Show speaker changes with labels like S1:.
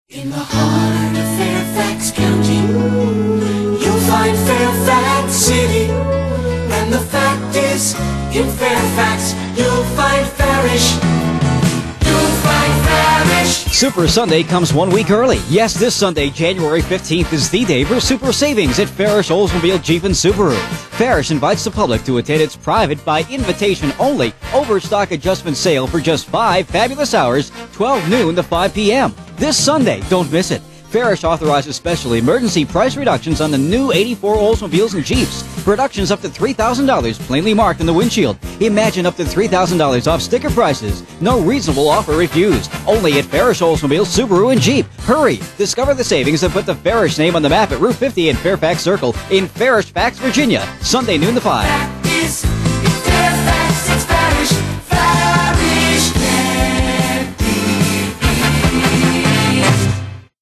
S1: In the heart of Fairfax County, you'll find Fairfax City. And the fact is, in Fairfax, you'll find Farish. You'll find Farish.
S2: Super Sunday comes 1 week early. Yes, this Sunday, January 15th, is the day for super savings at Farish Oldsmobile Jeep and Subaru. Farish invites the public to attend its private, by invitation only, overstock adjustment sale for just 5 fabulous hours, 12 noon to 5 p.m. This Sunday, don't miss it. Farish authorizes special emergency price reductions on the new 84 Oldsmobiles and Jeeps. Reductions up to $3,000 plainly marked in the windshield. Imagine up to $3,000 off sticker prices. No reasonable offer refused. Only at Farish Oldsmobile, Subaru, and Jeep. Hurry! Discover the savings and put the Farish name on the map at Route 50 and Fairfax Circle in Fairfax, Virginia. Sunday noon to 5.